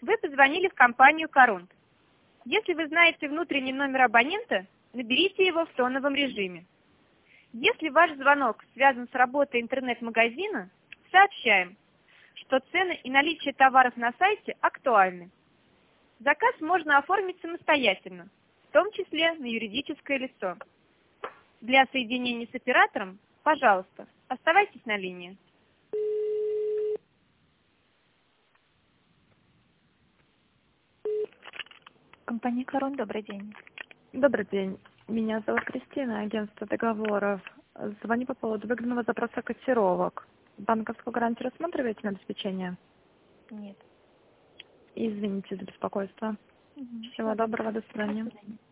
Вы позвонили в компанию «Корунд». Если вы знаете внутренний номер абонента, наберите его в тоновом режиме. Если ваш звонок связан с работой интернет-магазина, сообщаем, что цены и наличие товаров на сайте актуальны. Заказ можно оформить самостоятельно, в том числе на юридическое лицо. Для соединения с оператором, пожалуйста, оставайтесь на линии. Компания «Корон», добрый день. Добрый день. Меня зовут Кристина, агентство договоров. Звоню по поводу выгодного запроса котировок. Банковскую гарантию рассматриваете на обеспечение? Нет. Извините за беспокойство. Всего доброго, до свидания.